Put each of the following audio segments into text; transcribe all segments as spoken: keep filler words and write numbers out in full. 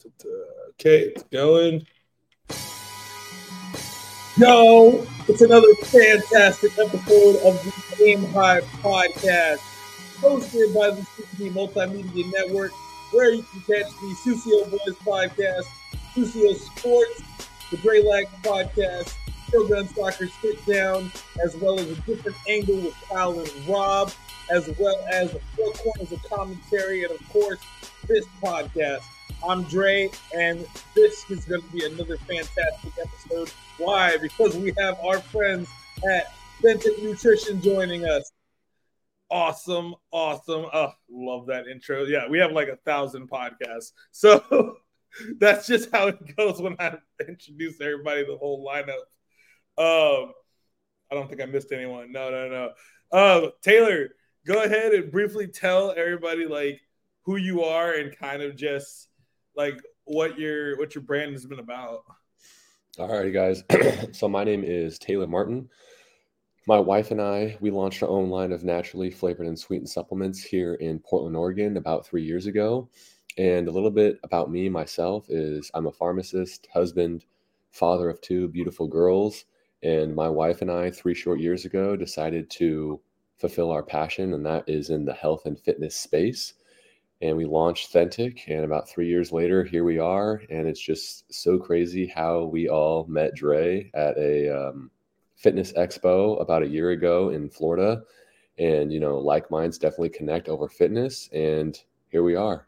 Okay, it's going. Yo, it's another fantastic episode of the Game High Podcast, hosted by the C C Multimedia Network, where you can catch the Susio Boys Podcast, Susio Sports, the Grey Lag Podcast, Shogun Soccer Sit Down, as well as a different angle with Kyle and Rob, as well as the Four Corners of Commentary, and of course, this podcast. I'm Dre, and this is going to be another fantastic episode. Why? Because we have our friends at Benton Nutrition joining us. Awesome, awesome. Oh, love that intro. Yeah, we have like a thousand podcasts. So that's just how it goes when I introduce everybody, the whole lineup. Um, I don't think I missed anyone. No, no, no. Uh, Taylor, go ahead and briefly tell everybody like who you are and kind of just like what your what your brand has been about. All right, guys. So my name is Taylor Martin. My wife and I, we launched our own line of naturally flavored and sweetened supplements here in Portland, Oregon about three years ago. And a little bit about me, myself, is I'm a pharmacist, husband, father of two beautiful girls. And my wife and I, three short years ago, decided to fulfill our passion, and that is in the health and fitness space. And we launched Thentic, and about three years later, here we are. And it's just so crazy how we all met Dre at a um, fitness expo about a year ago in Florida. And, you know, like minds definitely connect over fitness. And here we are.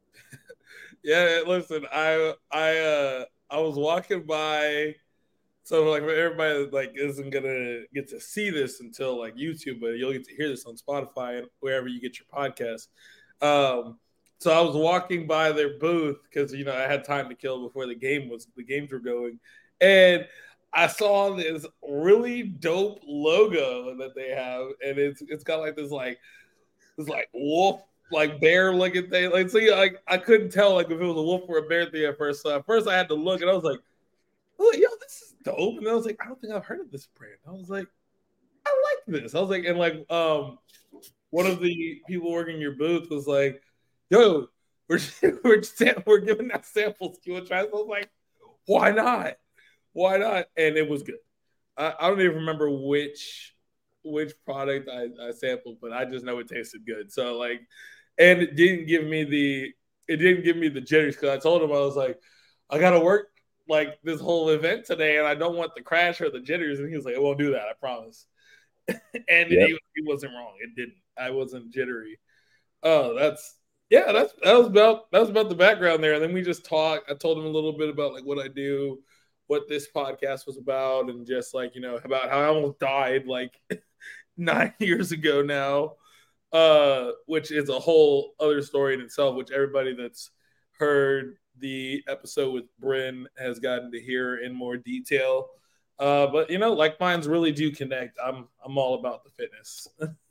Yeah, listen, I I uh, I was walking by. So like everybody like isn't gonna get to see this until like YouTube, but you'll get to hear this on Spotify and wherever you get your podcast. Um, so I was walking by their booth because you know I had time to kill before the game was the games were going, and I saw this really dope logo that they have, and it's it's got like this like this like wolf like bear looking thing. Like see, like I couldn't tell like if it was a wolf or a bear thing at first. So at first I had to look, and I was like, oh yo, this is dope. And I was like, I don't think I've heard of this brand. I was like, I like this. I was like, and like um. One of the people working your booth was like, yo, we're we're, we're giving out samples. Do you want to try this? I was like, why not? Why not? And it was good. I, I don't even remember which which product I, I sampled, but I just know it tasted good. So like, and it didn't give me the it didn't give me the jitters because I told him I was like, I gotta work like this whole event today, and I don't want the crash or the jitters. And he was like, I won't do that, I promise. And yep. he, he wasn't wrong. It didn't. I wasn't jittery. Oh, that's yeah. That's that was about that was about the background there. And then we just talked. I told him a little bit about like what I do, what this podcast was about, and just like you know about how I almost died like nine years ago now, uh, which is a whole other story in itself. Which everybody that's heard the episode with Bryn has gotten to hear in more detail. Uh, but you know, like minds really do connect. I'm I'm all about the fitness.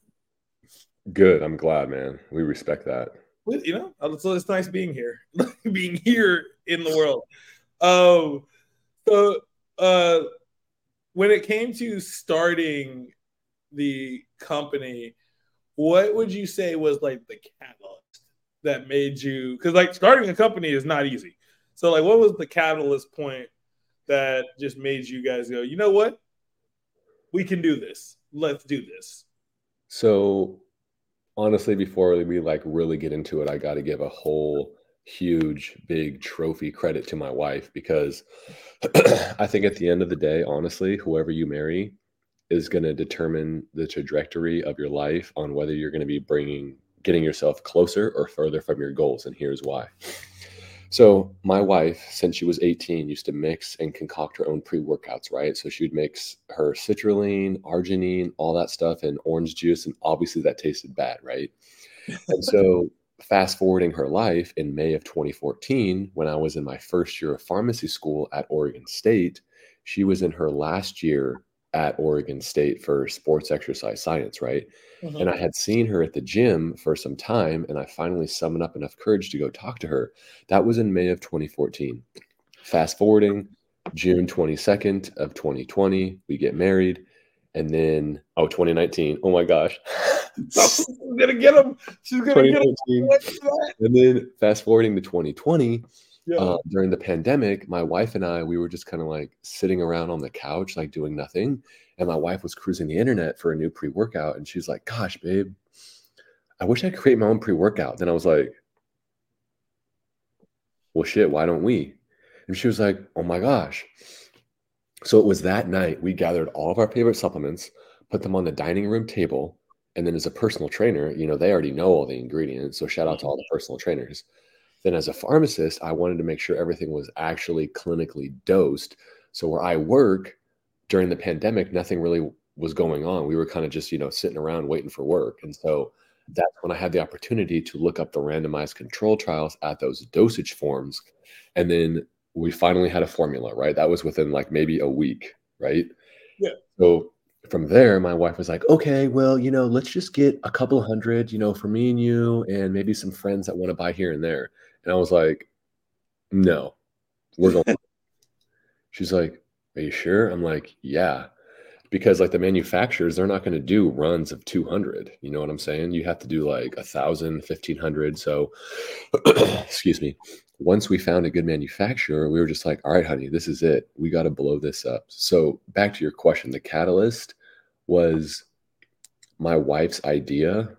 Good. I'm glad, man. We respect that. You know, so it's nice being here, being here in the world. Um, so uh, when it came to starting the company, what would you say was like the catalyst that made you? Because like starting a company is not easy. So like, what was the catalyst point that just made you guys go, you know what? We can do this. Let's do this. So honestly, before we like really get into it, I got to give a whole huge, big trophy credit to my wife because I think at the end of the day, honestly, whoever you marry is going to determine the trajectory of your life on whether you're going to be bringing, getting yourself closer or further from your goals. And here's why. So my wife, since she was eighteen, used to mix and concoct her own pre-workouts, right? So she would mix her citrulline, arginine, all that stuff in orange juice. And obviously that tasted bad, right? And so fast forwarding her life in May of twenty fourteen, when I was in my first year of pharmacy school at Oregon State, she was in her last year at Oregon State for sports exercise science, right? Mm-hmm. And I had seen her at the gym for some time, and I finally summoned up enough courage to go talk to her. That was in May of twenty fourteen. Fast forwarding, June twenty-second of twenty twenty, we get married. And then, oh, twenty nineteen. Oh my gosh. She's gonna get him. She's gonna get him. And then fast forwarding to twenty twenty, Yeah. Uh, during the pandemic, my wife and I, we were just kind of like sitting around on the couch, like doing nothing. And my wife was cruising the internet for a new pre-workout. And she's like, gosh, babe, I wish I could create my own pre-workout. Then I was like, well, shit, why don't we? And she was like, oh my gosh. So it was that night we gathered all of our favorite supplements, put them on the dining room table. And then as a personal trainer, you know, they already know all the ingredients. So shout out to all the personal trainers. Then as a pharmacist, I wanted to make sure everything was actually clinically dosed. So where I work during the pandemic, nothing really was going on. We were kind of just, you know, sitting around waiting for work. And so that's when I had the opportunity to look up the randomized control trials at those dosage forms. And then we finally had a formula, right? That was within like maybe a week, right? Yeah. So from there, my wife was like, okay, well, you know, let's just get a couple hundred, you know, for me and you, and maybe some friends that want to buy here and there. And I was like, no, we're going. She's like, are you sure? I'm like, yeah. Because like the manufacturers, they're not going to do runs of two hundred. You know what I'm saying? You have to do like a thousand, fifteen hundred. So, excuse me. Once we found a good manufacturer, we were just like, all right, honey, this is it. We got to blow this up. So back to your question, the catalyst was my wife's idea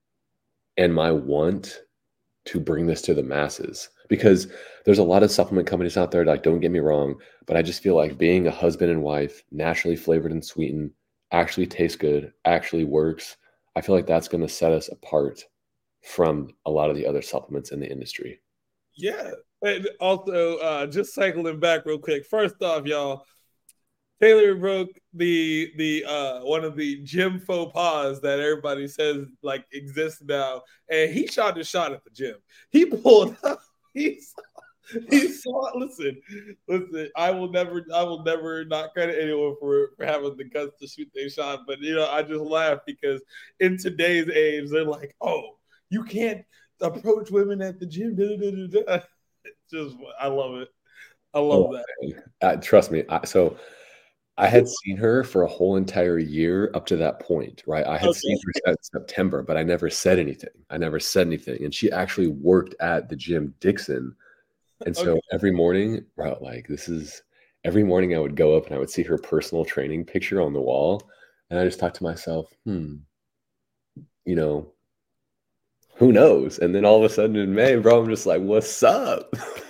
and my want to bring this to the masses, because there's a lot of supplement companies out there, like, don't get me wrong, but I just feel like being a husband and wife, naturally flavored and sweetened, actually tastes good, actually works. I feel like that's going to set us apart from a lot of the other supplements in the industry. Yeah. And also, uh, just cycling back real quick. First off, y'all, Taylor broke the the uh one of the gym faux pas that everybody says like exists now, and he shot his shot at the gym. He pulled up. He saw, he saw. Listen, listen. I will never, I will never not credit anyone for for having the guts to shoot their shot. But you know, I just laugh because in today's age, they're like, "Oh, you can't approach women at the gym." Da, da, da, da. It's just, I love it. I love Oh, that. uh, trust me. I, so I had seen her for a whole entire year up to that point, right? I had Okay. seen her since September, but I never said anything. I never said anything. And she actually worked at the gym Dixon. And so Okay. every morning, right, like this is every morning I would go up and I would see her personal training picture on the wall. And I just thought to myself, hmm, you know, who knows? And then all of a sudden in May, bro, I'm just like, what's up?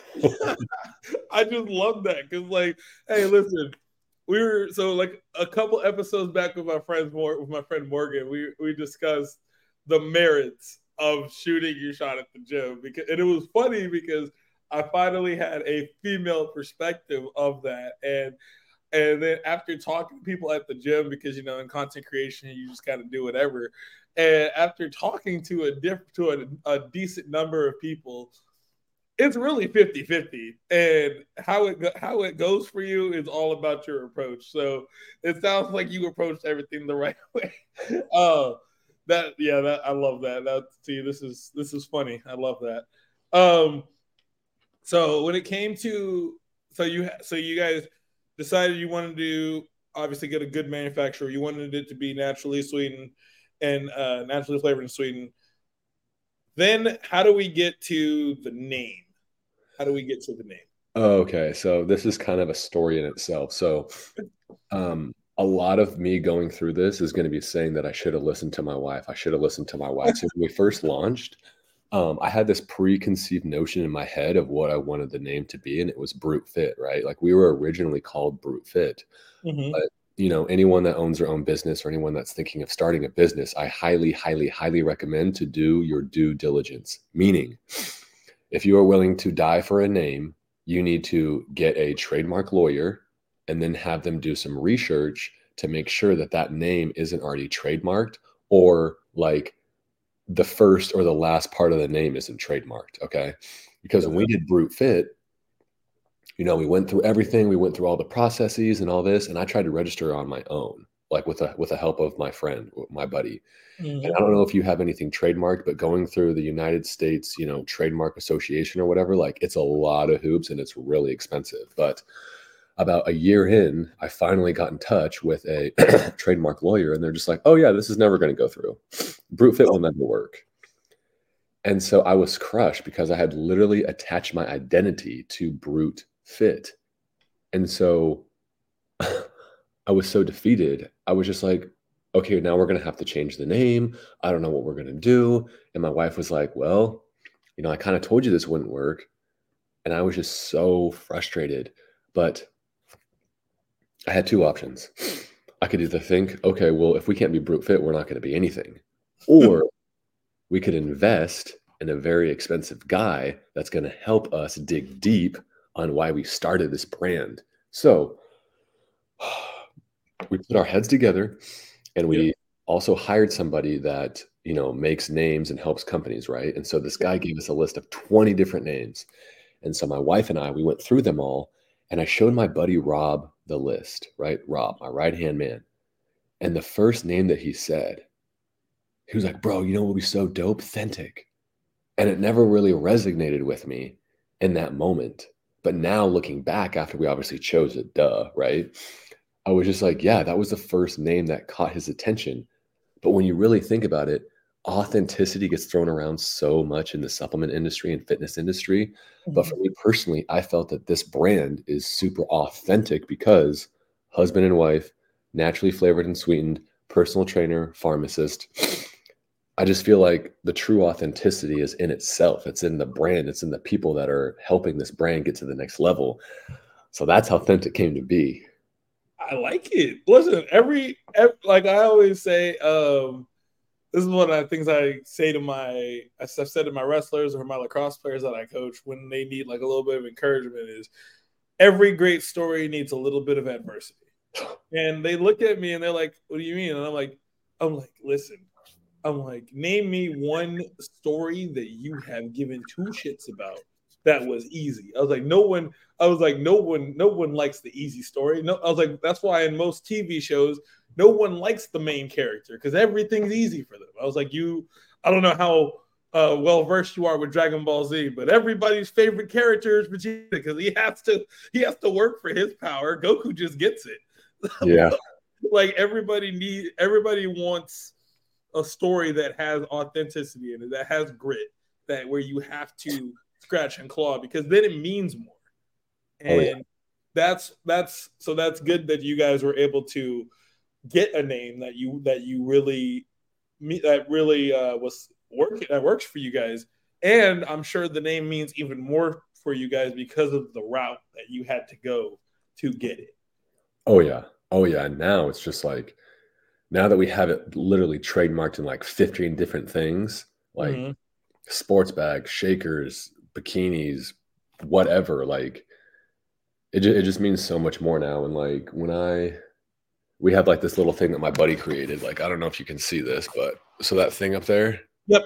I just love that because, like, hey, listen, we were so like a couple episodes back with my friends, with my friend Morgan. We we discussed the merits of shooting your shot at the gym because, and it was funny because I finally had a female perspective of that, and and then after talking to people at the gym, because you know in content creation you just got to do whatever, and after talking to a diff to a, a decent number of people, it's really fifty fifty, and how it go- how it goes for you is all about your approach. So it sounds like you approached everything the right way. uh that yeah, that I love that. That see, this is this is funny. I love that. Um so when it came to, so you so you guys decided you wanted to obviously get a good manufacturer. You wanted it to be naturally sweetened and uh naturally flavored and sweetened. Then how do we get to the name? How do we get to the name? Okay, so this is kind of a story in itself. So, um, a lot of me going through this is going to be saying that I should have listened to my wife. I should have listened to my wife. So when we first launched, um, I had this preconceived notion in my head of what I wanted the name to be, and it was Brute Fit, right? Like we were originally called Brute Fit, Mm-hmm. but you know, anyone that owns their own business or anyone that's thinking of starting a business, I highly, highly, highly recommend to do your due diligence. Meaning, if you are willing to die for a name, you need to get a trademark lawyer and then have them do some research to make sure that that name isn't already trademarked, or like the first or the last part of the name isn't trademarked. Okay. Because when we did Brute Fit, you know, we went through everything, we went through all the processes and all this, and I tried to register on my own, like with a with the help of my friend, my buddy. And I Mm-hmm. don't know if you have anything trademarked, but going through the United States, you know, Trademark Association or whatever, like it's a lot of hoops and it's really expensive. But about a year in, I finally got in touch with a trademark lawyer, and they're just like, "Oh yeah, this is never going to go through. Brute Fit will never work." And so I was crushed because I had literally attached my identity to Brute Fit. And so I was so defeated. I was just like, okay, now we're going to have to change the name. I don't know what we're going to do. And my wife was like, well, you know, I kind of told you this wouldn't work. And I was just so frustrated. But I had two options. I could either think, okay, well, if we can't be Brute Fit, we're not going to be anything. Or we could invest in a very expensive guy that's going to help us dig deep on why we started this brand. So we put our heads together, and we yep. also hired somebody that, you know, makes names and helps companies, right? And so this guy gave us a list of twenty different names. And so my wife and I, we went through them all, and I showed my buddy Rob the list, right? Rob, my right-hand man. And the first name that he said, he was like, bro, you know what would be so dope? Thentic. And it never really resonated with me in that moment. But now looking back, after we obviously chose it, duh, right? I was just like, yeah, that was the first name that caught his attention. But when you really think about it, authenticity gets thrown around so much in the supplement industry and fitness industry. Mm-hmm. But for me personally, I felt that this brand is super authentic because husband and wife, naturally flavored and sweetened, personal trainer, pharmacist. I just feel like the true authenticity is in itself. It's in the brand. It's in the people that are helping this brand get to the next level. So that's how Thentic came to be. I like it. Listen, every, every like I always say, um, this is one of the things I say to my, I've said to my wrestlers or my lacrosse players that I coach when they need like a little bit of encouragement is every great story needs a little bit of adversity. And they look at me and they're like, what do you mean? And I'm like, I'm like, listen, I'm like, name me one story that you have given two shits about that was easy. I was like, no one, I was like, no one, no one likes the easy story. No, I was like, that's why in most T V shows, no one likes the main character because everything's easy for them. I was like, you, I don't know how uh, well versed you are with Dragon Ball Z, but everybody's favorite character is Vegeta because he has to, he has to work for his power. Goku just gets it. Yeah. Like everybody need, everybody wants a story that has authenticity in it, that has grit, that where you have to scratch and claw because then it means more. And oh, yeah. that's that's so that's good that you guys were able to get a name that you that you really that really uh, was working that works for you guys. And I'm sure the name means even more for you guys because of the route that you had to go to get it. Oh yeah. Oh yeah. Now it's just like now that we have it literally trademarked in like fifteen different things, like mm-hmm. sports bags, shakers, bikinis, whatever, like it, ju- it just means so much more now. And like when I, we have like this little thing that my buddy created, like, I don't know if you can see this, but so that thing up there. Yep.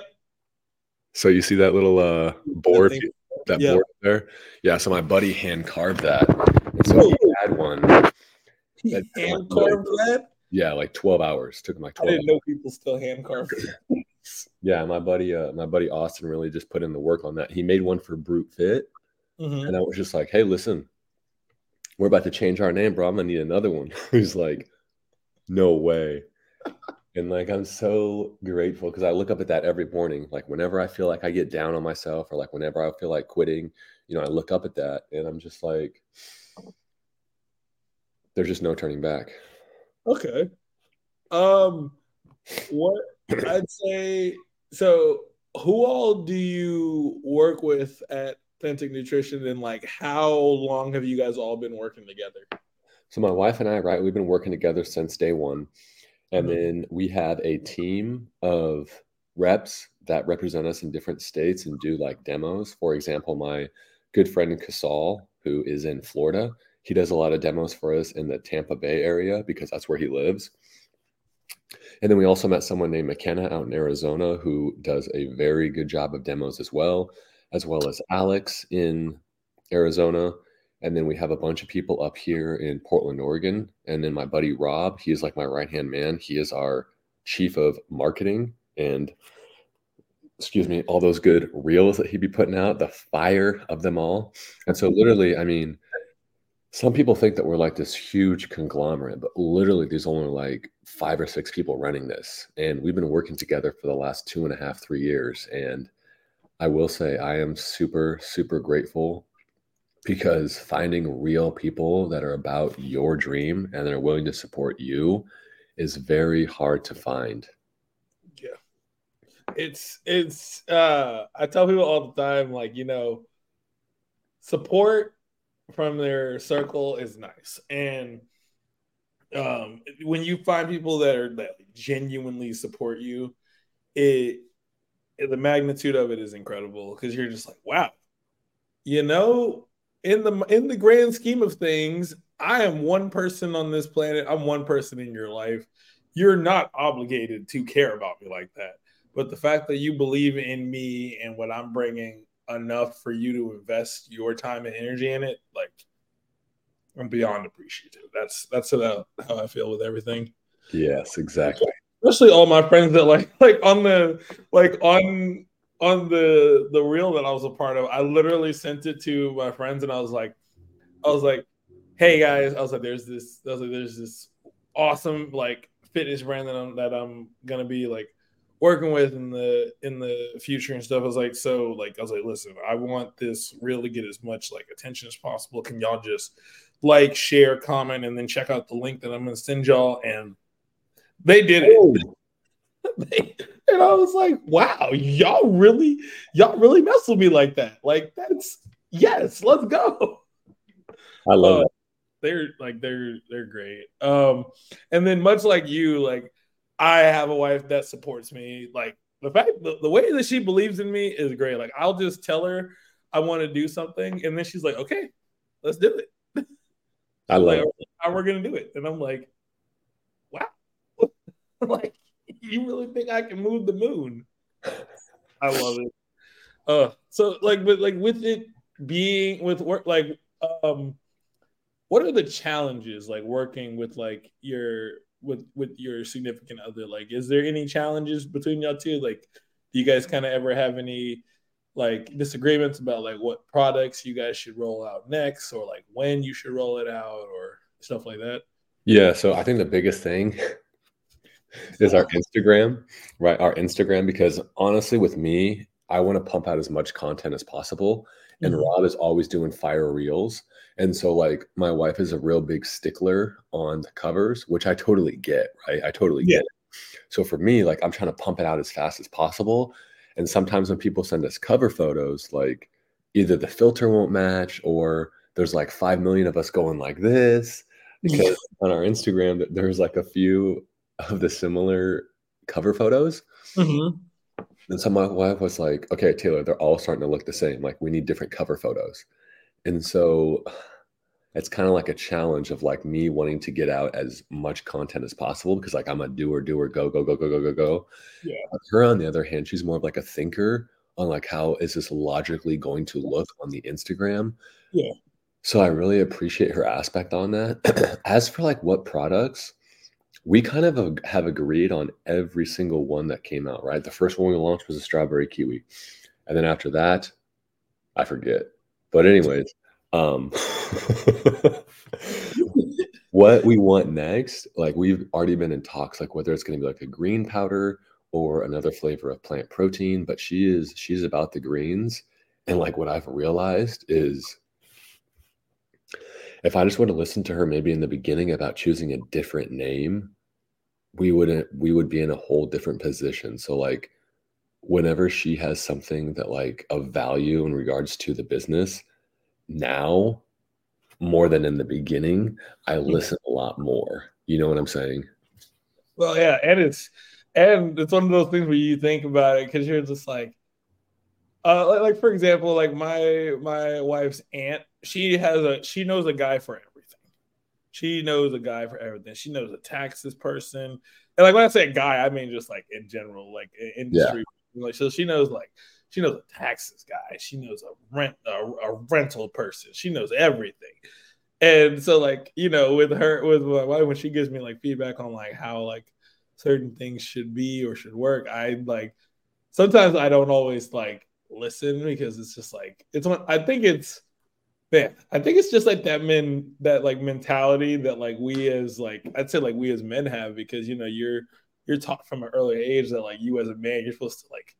So you see that little uh, board, that, that yep. board up there? Yeah. So my buddy hand carved that. And so he had one. He hand carved that? Yeah, like twelve hours. Took him like twelve I didn't hours. know people still hand carved. Yeah, my buddy, uh, my buddy Austin really just put in the work on that. He made one for Brute Fit, mm-hmm. and I was just like, "Hey, listen, we're about to change our name, bro. I'm gonna need another one." He's like, "No way!" And like, I'm so grateful because I look up at that every morning. Like, whenever I feel like I get down on myself, or like whenever I feel like quitting, you know, I look up at that, and I'm just like, "There's just no turning back." Okay. Um, what I'd say. So, who all do you work with at Thentic Nutrition, and like, how long have you guys all been working together? So, my wife and I, right, we've been working together since day one, and mm-hmm. then we have a team of reps that represent us in different states and do like demos. For example, my good friend Casal, who is in Florida, he does a lot of demos for us in the Tampa Bay area because that's where he lives. And then we also met someone named McKenna out in Arizona who does a very good job of demos as well, as well as Alex in Arizona. And then we have a bunch of people up here in Portland, Oregon. And then my buddy Rob, he is like my right-hand man. He is our chief of marketing and, excuse me, all those good reels that he'd be putting out, the fire of them all. And so literally, I mean, some people think that we're like this huge conglomerate, but literally there's only like five or six people running this. And we've been working together for the last two and a half, three years. And I will say I am super, super grateful because finding real people that are about your dream and that are willing to support you is very hard to find. Yeah. It's, it's, uh, I tell people all the time, like, you know, support from their circle is nice. And um, when you find people that are that genuinely support you, it, the magnitude of it is incredible because you're just like, wow, you know, in the in the grand scheme of things, I am one person on this planet. I'm one person in your life. You're not obligated to care about me like that. But the fact that you believe in me and what I'm bringing enough for you to invest your time and energy in it, like I'm beyond appreciative. That's that's how, how I feel with everything. Yes, exactly. Especially all my friends that like like on the like on on the the reel that I was a part of. I literally sent it to my friends and I was like, I was like, hey guys, I was like, there's this, I was like, there's this awesome like fitness brand that I'm that I'm gonna be like working with in the in the future and stuff. I was like, so like I was like, listen, I want this reel to get as much like attention as possible. Can y'all just like, share, comment, and then check out the link that I'm gonna send y'all? And they did it. they, and I was like, wow, y'all really, y'all really mess with me like that. Like that's yes, let's go. I love uh, it. They're like they're they're great. Um, and then much like you, like I have a wife that supports me. Like the fact the, the way that she believes in me is great. Like I'll just tell her I want to do something, and then she's like, okay, let's do it. I love like, it. how we're gonna do it. And I'm like, wow. Like, you really think I can move the moon? I love it. Uh so like but like with it being with work, like um what are the challenges like working with like your with with your significant other? Like, is there any challenges between y'all two? Like, do you guys kind of ever have any like disagreements about like what products you guys should roll out next, or like when you should roll it out, or stuff like that? Yeah, so I think the biggest thing is our Instagram, right? Our Instagram, because honestly, with me, I want to pump out as much content as possible. And Mhm. Rob is always doing fire reels. And so, like, my wife is a real big stickler on the covers, which I totally get, right? I totally Yeah. get it. So for me, like, I'm trying to pump it out as fast as possible. And sometimes when people send us cover photos, like, either the filter won't match or there's like five million of us going like this. Because on our Instagram, there's like a few of the similar cover photos. Mhm. And so my wife was like, okay, Taylor, they're all starting to look the same. Like we need different cover photos. And so it's kind of like a challenge of like me wanting to get out as much content as possible because like I'm a doer, doer, go, go, go, go, go, go, go. Yeah. But her, on the other hand, she's more of like a thinker on like how is this logically going to look on the Instagram. Yeah. So I really appreciate her aspect on that. As for like what products, we kind of ag- have agreed on every single one that came out, right? The first one we launched was a strawberry kiwi. And then after that, I forget. But anyways, um what we want next, like we've already been in talks, like whether it's going to be like a green powder or another flavor of plant protein, but she is she's about the greens. And like what I've realized is if I just would have listened to her maybe in the beginning about choosing a different name, we wouldn't we would be in a whole different position. So like whenever she has something that like of value in regards to the business, now more than in the beginning, I listen a lot more. You know what I'm saying? Well, yeah, and it's and it's one of those things where you think about it because you're just like, uh, like, like for example, like my my wife's aunt, she has a she knows a guy for everything. She knows a guy for everything. She knows a taxes person, and like when I say guy, I mean just like in general, like Yeah. industry. Like so, she knows like she knows a taxes guy. She knows a rent a, a rental person. She knows everything. And so like you know with her with my wife when she gives me like feedback on like how like certain things should be or should work, I like sometimes I don't always like listen because it's just like it's one I think it's man I think it's just like that men that like mentality that like we as like I'd say like we as men have because you know you're you're taught from an early age that like you as a man you're supposed to like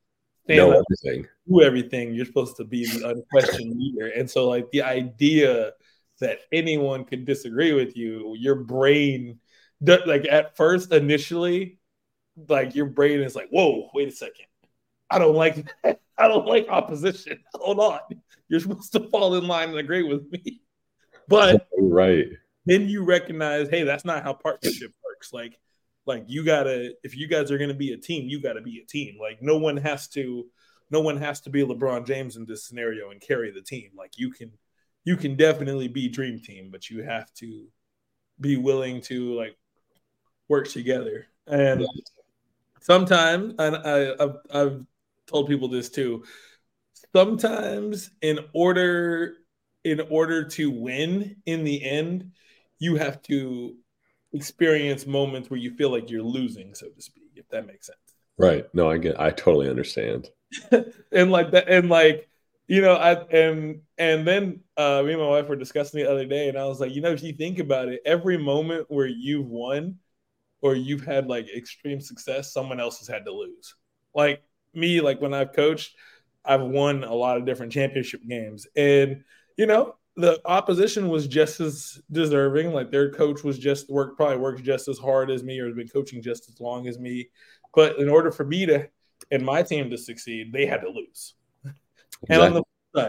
stand know up, everything. do everything. You're supposed to be the unquestioned leader. And so, like, the idea that anyone could disagree with you, your brain, like, at first, initially, like, your brain is like, whoa, wait a second. I don't like that. I don't like opposition. Hold on. You're supposed to fall in line and agree with me. But right. Then you recognize, hey, that's not how partnership works. Like, like you gotta, if you guys are gonna be a team, you gotta be a team. Like, no one has to, no one has to be LeBron James in this scenario and carry the team. Like, you can, you can definitely be dream team, but you have to be willing to like work together. And yes. sometimes, and I, I've, I've told people this too. Sometimes, in order, in order to win in the end, you have to experience moments where you feel like you're losing, so to speak, if that makes sense. Right. No, I get, I totally understand. and like that, and like, you know, I, and, and then uh, me and my wife were discussing the other day, and I was like, you know, if you think about it, every moment where you've won or you've had like extreme success, someone else has had to lose. Like me, like when I've coached, I've won a lot of different championship games, and, you know, the opposition was just as deserving. Like their coach was just work, probably works just as hard as me or has been coaching just as long as me. But in order for me to, and my team to succeed, they had to lose. Exactly. And on the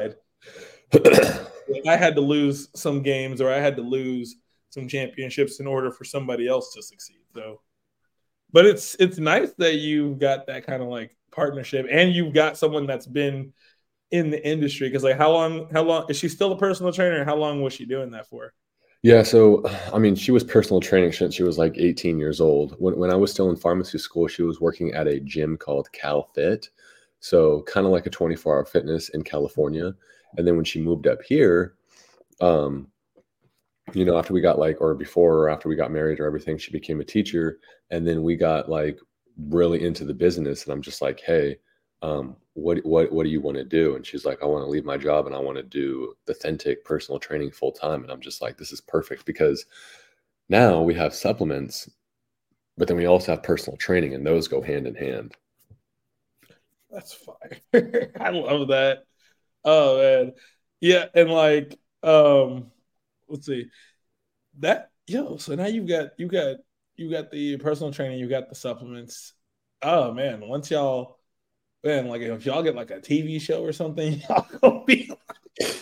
side, I had to lose some games or I had to lose some championships in order for somebody else to succeed. So, but it's, it's nice that you've got that kind of like partnership and you've got someone that's been in the industry, because like how long how long is she still a personal trainer? How long was she doing that for? Yeah, so I mean, she was personal training since she was like eighteen years old. When when I was still in pharmacy school, she was working at a gym called CalFit, so kind of like a twenty-four hour fitness in California. And then when she moved up here, um, you know, after we got like, or before or after we got married or everything, she became a teacher, and then we got like really into the business. And I'm just like, hey, um, what, what, what do you want to do? And she's like, I want to leave my job and I want to do authentic personal training full time. And I'm just like, this is perfect, because now we have supplements, but then we also have personal training, and those go hand in hand. That's fire. I love that. Oh man. Yeah. And like, um, let's see that, yo, so now you've got, you got, you got the personal training, you got the supplements. Oh man. Once y'all, man, like if y'all get like a T V show or something, y'all gonna be like,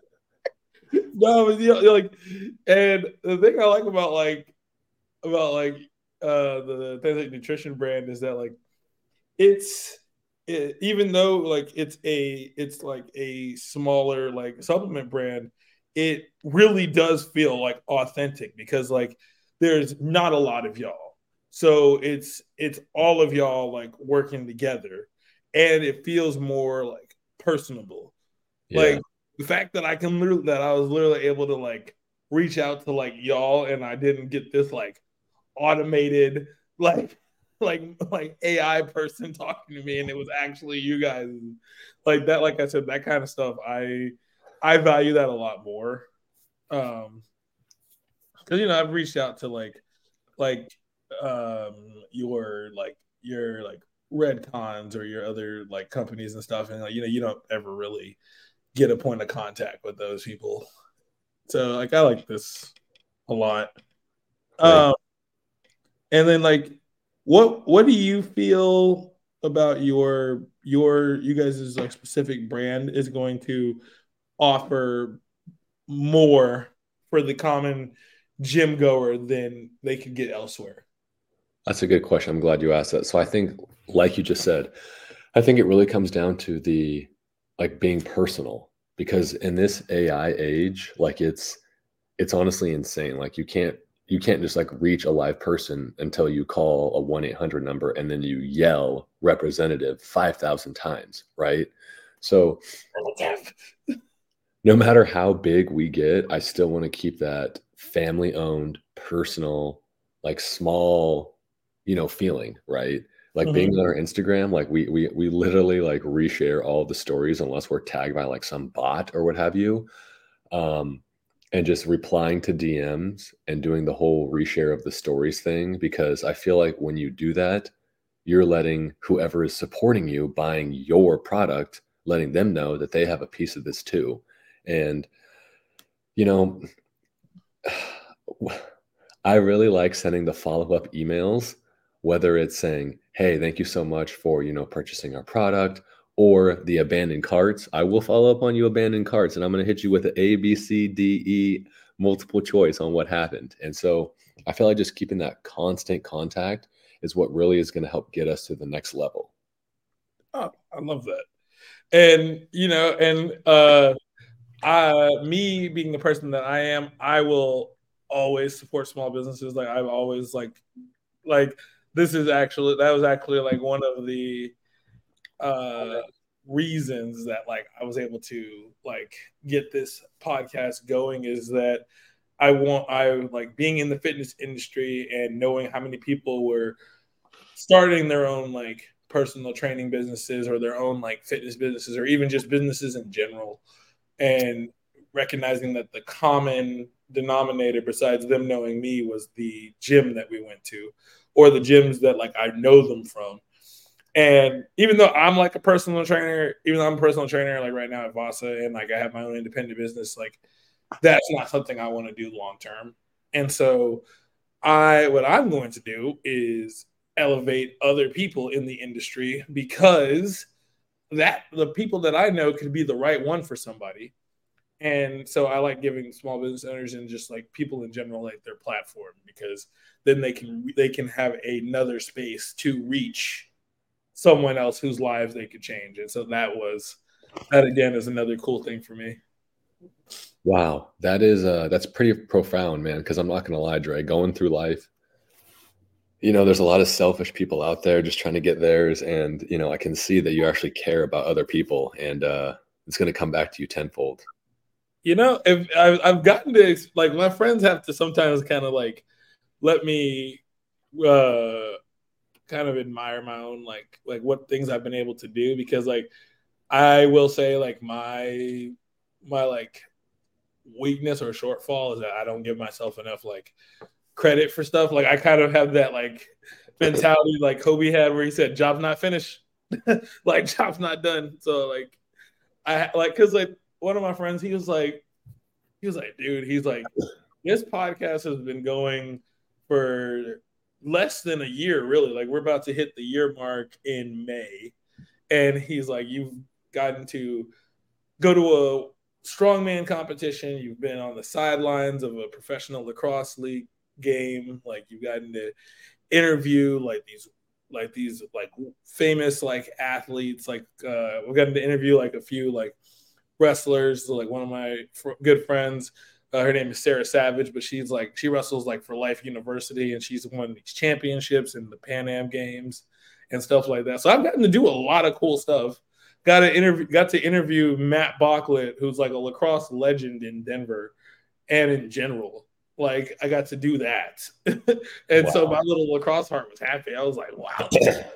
no, but, you know, like, and the thing I like about like about like uh the Authentic Nutrition brand is that like it's it, even though like it's a it's like a smaller like supplement brand, it really does feel like authentic, because like there's not a lot of y'all, so it's it's all of y'all like working together. And it feels more like personable. Yeah. Like the fact that I can literally, that I was literally able to like reach out to like y'all, and I didn't get this like automated, like, like, like A I person talking to me, and it was actually you guys. Like that, like I said, that kind of stuff, I, I value that a lot more. Um, cause you know, I've reached out to like, like, um, your, like, your, like, Redcons or your other like companies and stuff, and like, you know, you don't ever really get a point of contact with those people. So like I like this a lot. Right. Um, and then like, what what do you feel about your your you guys' like specific brand is going to offer more for the common gym goer than they could get elsewhere? That's a good question. I'm glad you asked that. So I think, like you just said, I think it really comes down to the, like, being personal, because in this A I age, like it's, it's honestly insane. Like you can't, you can't just like reach a live person until you call a one eight hundred number and then you yell representative five thousand times. Right. So no matter how big we get, I still want to keep that family owned, personal, like small, you know, feeling, right? Like mm-hmm. being on our Instagram, like we we we literally like reshare all of the stories unless we're tagged by like some bot or what have you. Um, and just replying to D Ms and doing the whole reshare of the stories thing, because I feel like when you do that, you're letting whoever is supporting you buying your product, letting them know that they have a piece of this too. And, you know, I really like sending the follow-up emails, whether it's saying, hey, thank you so much for, you know, purchasing our product, or the abandoned carts. I will follow up on you abandoned carts, and I'm going to hit you with an A, B, C, D, E multiple choice on what happened. And so I feel like just keeping that constant contact is what really is going to help get us to the next level. Oh, I love that. And, you know, and uh, I, me being the person that I am, I will always support small businesses. Like I've always like, like this is actually, that was actually like one of the uh, reasons that like I was able to like get this podcast going, is that I want, I like being in the fitness industry and knowing how many people were starting their own like personal training businesses or their own like fitness businesses or even just businesses in general, and recognizing that the common denominator besides them knowing me was the gym that we went to or the gyms that like I know them from. And even though I'm like a personal trainer, even though I'm a personal trainer like right now at Vasa and like I have my own independent business, like that's not something I want to do long term. And so I what I'm going to do is elevate other people in the industry, because that the people that I know could be the right one for somebody. And so I like giving small business owners and just like people in general like their platform, because then they can they can have another space to reach someone else whose lives they could change. And so that was that again is another cool thing for me. Wow, that is uh that's pretty profound, man, because I'm not gonna lie, Dre, going through life, you know, there's a lot of selfish people out there just trying to get theirs. And, you know, I can see that you actually care about other people, and uh, it's going to come back to you tenfold. You know, if I've, I've gotten to like my friends have to sometimes kind of like let me uh, kind of admire my own like like what things I've been able to do, because like I will say like my my like weakness or shortfall is that I don't give myself enough like credit for stuff. Like I kind of have that like mentality like Kobe had, where he said, "Job's not finished," like job's not done. So like I like because like one of my friends, he was like, he was like, dude, he's like, this podcast has been going for less than a year, really. Like we're about to hit the year mark in May, and he's like, you've gotten to go to a strongman competition. You've been on the sidelines of a professional lacrosse league game. Like you've gotten to interview like these like these like famous like athletes. Like uh, we've gotten to interview like a few like wrestlers. So, like one of my fr- good friends, uh, her name is Sarah Savage, but she's like she wrestles like for Life University, and she's won these championships in the Pan Am Games and stuff like that. So I've gotten to do a lot of cool stuff. Got to interview, got to interview Matt Bocklett, who's like a lacrosse legend in Denver and in general. Like I got to do that, and wow. So my little lacrosse heart was happy. I was like, "Wow!"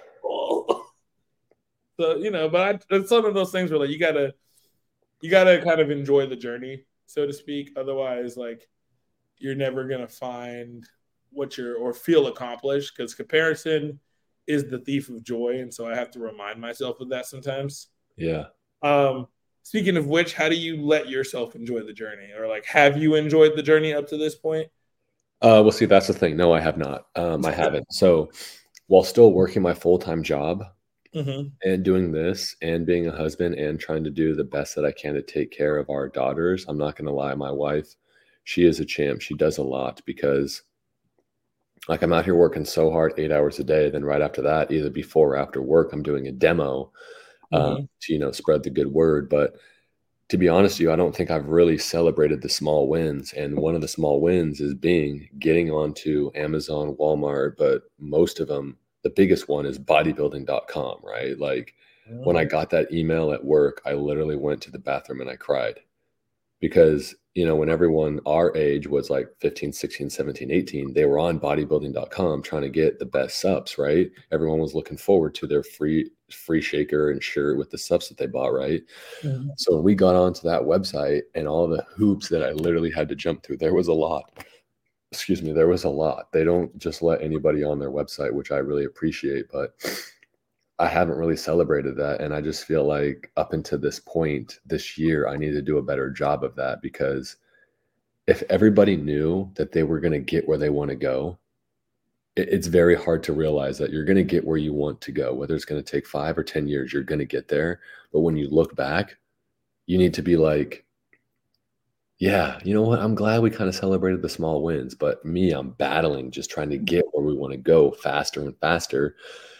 So you know, but I, it's one of those things where like you gotta, you gotta kind of enjoy the journey, so to speak. Otherwise, like you're never gonna find what you're or feel accomplished, because comparison is the thief of joy, and so I have to remind myself of that sometimes. Yeah. Um, speaking of which, how do you let yourself enjoy the journey? Or like, have you enjoyed the journey up to this point? Uh, well, see, that's the thing. No, I have not. Um, I haven't. So while still working my full-time job mm-hmm. and doing this and being a husband and trying to do the best that I can to take care of our daughters, I'm not going to lie. My wife, she is a champ. She does a lot, because like I'm out here working so hard, eight hours a day. Then right after that, either before or after work, I'm doing a demo. Mm-hmm. Um, to, you know, spread the good word. But to be honest with you, I don't think I've really celebrated the small wins. And one of the small wins is being getting onto Amazon, Walmart, but most of them, the biggest one is bodybuilding dot com, right? Like mm-hmm. when I got that email at work, I literally went to the bathroom and I cried, because, you know, when everyone our age was like fifteen, sixteen, seventeen, eighteen, they were on bodybuilding dot com trying to get the best subs, right? Everyone was looking forward to their free free shaker and shirt with the subs that they bought, right? Mm-hmm. So we got onto that website, and all the hoops that I literally had to jump through, there was a lot. excuse me, there was a lot. They don't just let anybody on their website, which I really appreciate, but I haven't really celebrated that. And I just feel like up until this point this year, I need to do a better job of that, because if everybody knew that they were going to get where they want to go, it, it's very hard to realize that you're going to get where you want to go. Whether it's going to take five or ten years, you're going to get there. But when you look back, you need to be like, yeah, you know what? I'm glad we kind of celebrated the small wins, but me, I'm battling, just trying to get where we want to go faster and faster.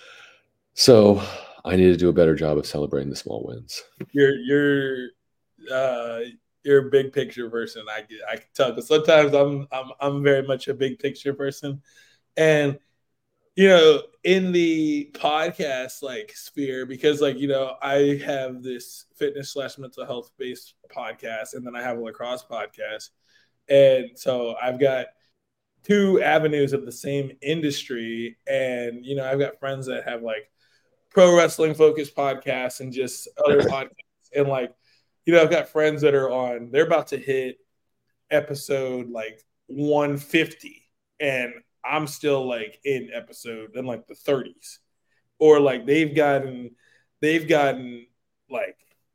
So I need to do a better job of celebrating the small wins. You're you're uh, you're a big picture person. I I can tell, because sometimes I'm I'm I'm very much a big picture person, and you know, in the podcast like sphere, because like, you know, I have this fitness slash mental health based podcast, and then I have a lacrosse podcast. And so I've got two avenues of the same industry. And, you know, I've got friends that have like pro wrestling focused podcasts and just other podcasts. And like, you know, I've got friends that are on, they're about to hit episode like one fifty. And I'm still like in episode in like the thirties, or like they've gotten they've gotten like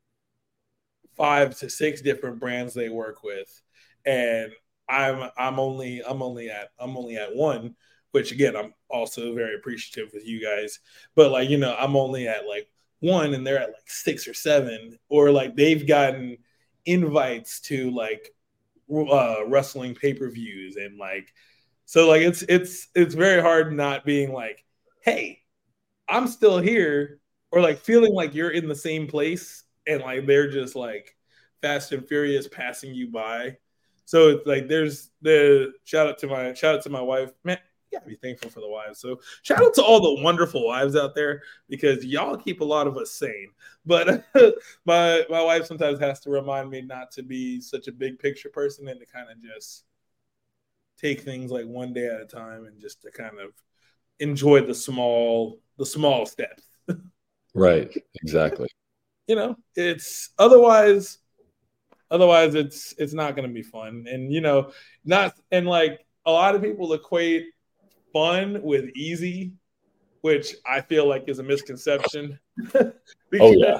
five to six different brands they work with, and I'm I'm only I'm only at I'm only at one, which again I'm also very appreciative with you guys, but like, you know, I'm only at like one and they're at like six or seven, or like they've gotten invites to like uh, wrestling pay-per-views, and like, so like it's it's it's very hard not being like, hey, I'm still here, or like feeling like you're in the same place and like they're just like Fast and Furious passing you by. So it's like there's the shout out to my shout out to my wife, man. You gotta be thankful for the wives. So shout out to all the wonderful wives out there, because y'all keep a lot of us sane. But my my wife sometimes has to remind me not to be such a big picture person, and to kind of just take things like one day at a time, and just to kind of enjoy the small the small steps. Right, exactly. You know, it's otherwise otherwise it's it's not going to be fun. And you know, not and like a lot of people equate fun with easy, which I feel like is a misconception. because, oh yeah.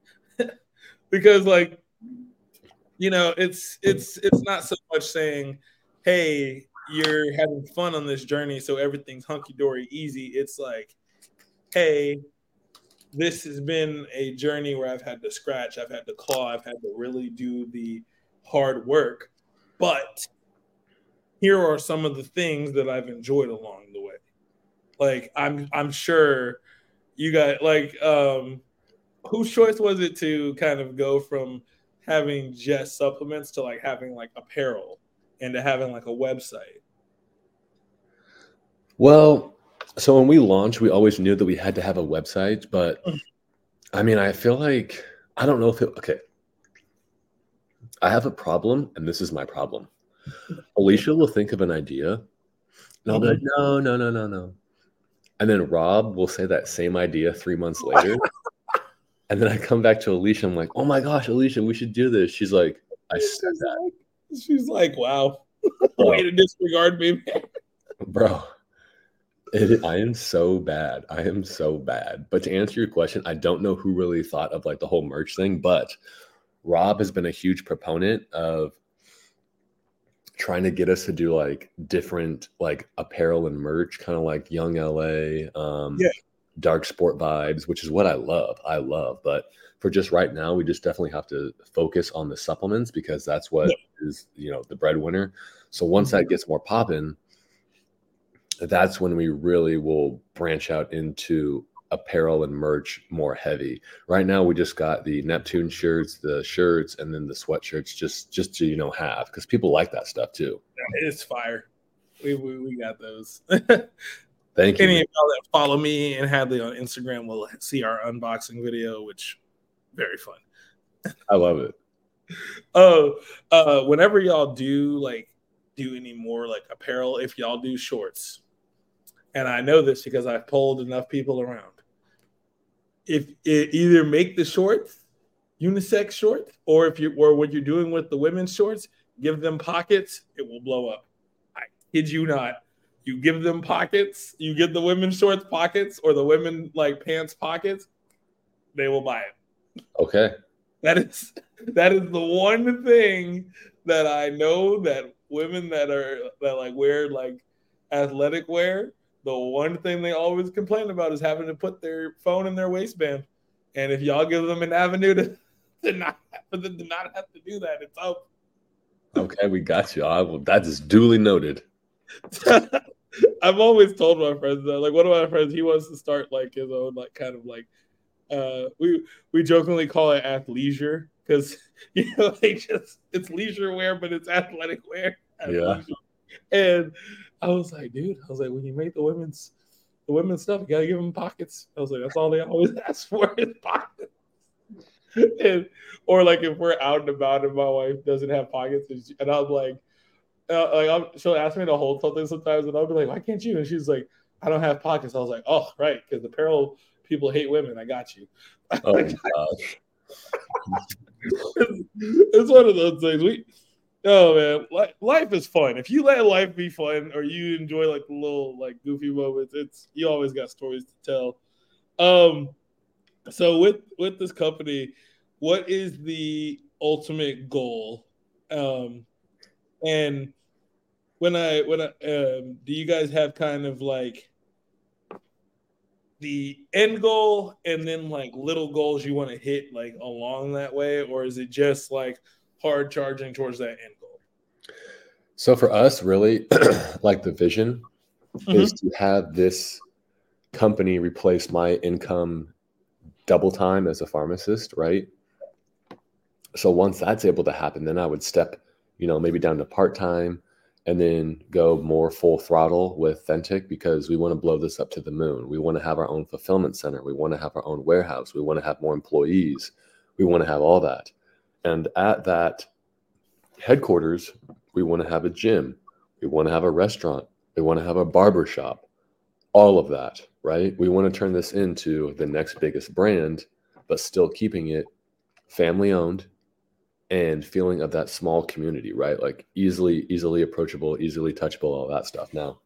because like, you know, it's it's it's not so much saying, hey, you're having fun on this journey, so everything's hunky-dory easy. It's like, hey, this has been a journey where I've had to scratch, I've had to claw, I've had to really do the hard work. But here are some of the things that I've enjoyed along the way. Like, I'm I'm sure you got like, um, whose choice was it to kind of go from having just supplements to like having like apparel and to having like a website? Well, so when we launched, we always knew that we had to have a website, but I mean, I feel like, I don't know if it, okay. I have a problem, and this is my problem. Alicia will think of an idea, and I'll be like, no, no, no, no, no. And then Rob will say that same idea three months later. And then I come back to Alicia, I'm like, oh my gosh, Alicia, we should do this. She's like, I said she's that. Like, she's like, wow, way to disregard me, man. Bro. It, I am so bad. I am so bad. But to answer your question, I don't know who really thought of like the whole merch thing, but Rob has been a huge proponent of trying to get us to do like different like apparel and merch, kind of like Young L A, um, yeah. Dark Sport vibes, which is what I love. I love. But for just right now, we just definitely have to focus on the supplements, because that's what yeah. is, you know, the breadwinner. So once mm-hmm. that gets more popping, that's when we really will branch out into apparel and merch more heavy. Right now, we just got the Neptune shirts, the shirts, and then the sweatshirts, just just to, you know, have, because people like that stuff too. It's fire. We we, we got those. Thank you. Any of y'all that follow me and Hadley on Instagram will see our unboxing video, which very fun. I love it. Oh, uh, whenever y'all do like do any more like apparel, if y'all do shorts, and I know this because I've polled enough people around, if it either make the shorts unisex shorts, or if you or what you're doing with the women's shorts, give them pockets, it will blow up. I kid you not. You give them pockets, you give the women's shorts pockets or the women like pants pockets, they will buy it. Okay. That is that is the one thing that I know that women that are that like wear like athletic wear, the one thing they always complain about is having to put their phone in their waistband. And if y'all give them an avenue to, to not for them to not have to do that, it's up. Okay, we got you. I will, that is duly noted. I've always told my friends that, like, one of my friends, he wants to start like his own, like, kind of like, uh, we we jokingly call it athleisure because you know they just it's leisure wear, but it's athletic wear. Yeah. And I was like, dude, I was like, when you make the women's the women's stuff, you gotta give them pockets. I was like, that's all they always ask for is pockets. And, or like if we're out and about and my wife doesn't have pockets, and, she, and I'm like. Uh, like I'm, she'll ask me to hold something sometimes, and I'll be like, "Why can't you?" And she's like, "I don't have pockets." I was like, "Oh, right, because apparel people hate women. I got you." Oh my gosh, it's, it's one of those things. We, oh man, li- life is fun. If you let life be fun, or you enjoy like the little like goofy moments, it's you always got stories to tell. Um, so with with this company, what is the ultimate goal? Um, and When I when I um, do you guys have kind of like the end goal and then like little goals you want to hit like along that way, or is it just like hard charging towards that end goal? So for us, really, like the vision mm-hmm. is to have this company replace my income double time as a pharmacist, right? So once that's able to happen, then I would step, you know, maybe down to part-time and then go more full throttle with Thentic because we want to blow this up to the moon. We want to have our own fulfillment center. We want to have our own warehouse. We want to have more employees. We want to have all that. And at that headquarters, we want to have a gym. We want to have a restaurant. We want to have a barber shop. All of that, right? We want to turn this into the next biggest brand, but still keeping it family owned and feeling of that small community, right? Like easily, easily approachable, easily touchable, all that stuff. Now,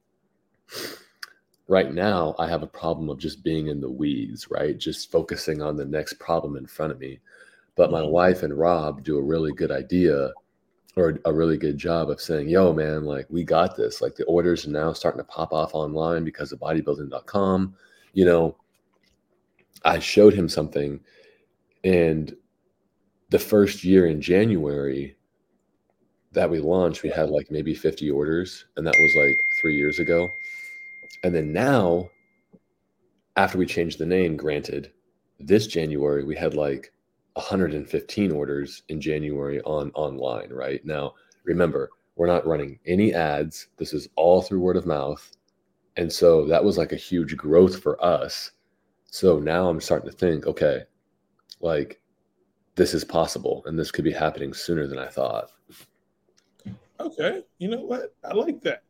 right now, I have a problem of just being in the weeds, right? Just focusing on the next problem in front of me. But my wife and Rob do a really good idea or a really good job of saying, yo, man, like we got this. Like the orders are now starting to pop off online because of bodybuilding dot com. You know, I showed him something and the first year in January that we launched, we had like maybe fifty orders, and that was like three years ago. And then now, after we changed the name, granted, this January, we had like one hundred fifteen orders in January on online, right? Now, remember, we're not running any ads. This is all through word of mouth. And so that was like a huge growth for us. So now I'm starting to think, okay, like, this is possible and this could be happening sooner than I thought. Okay. You know what? I like that.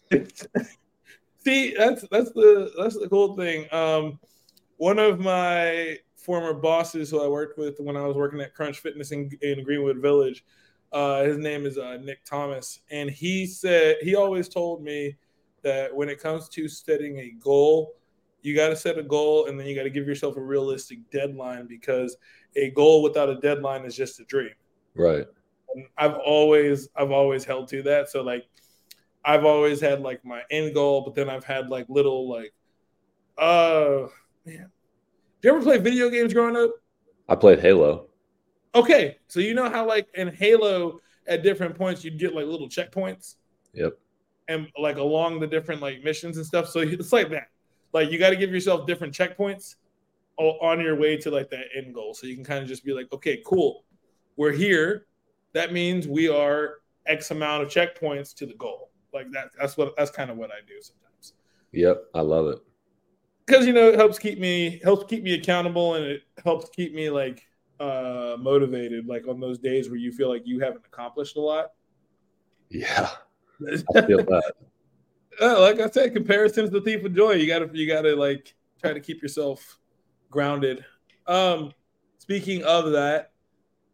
See, that's that's the that's the cool thing. Um, one of my former bosses who I worked with when I was working at Crunch Fitness in, in Greenwood Village, uh, his name is uh, Nick Thomas, and he said he always told me that when it comes to setting a goal, you got to set a goal and then you got to give yourself a realistic deadline because a goal without a deadline is just a dream. Right. And I've always, I've always held to that. So like, I've always had like my end goal, but then I've had like little like, uh, man, did you ever play video games growing up? I played Halo. Okay. So you know how like in Halo at different points, you'd get like little checkpoints. Yep. And like along the different like missions and stuff. So it's like that. Like you got to give yourself different checkpoints on your way to like that end goal. So you can kind of just be like, okay, cool. We're here. That means we are X amount of checkpoints to the goal. Like that. That's what, that's kind of what I do sometimes. Yep. I love it. Cause you know, it helps keep me, helps keep me accountable and it helps keep me like uh, motivated. Like on those days where you feel like you haven't accomplished a lot. Yeah. I feel that. Uh, like I said, comparison is the thief of joy. You gotta, you gotta like try to keep yourself grounded. Um, speaking of that,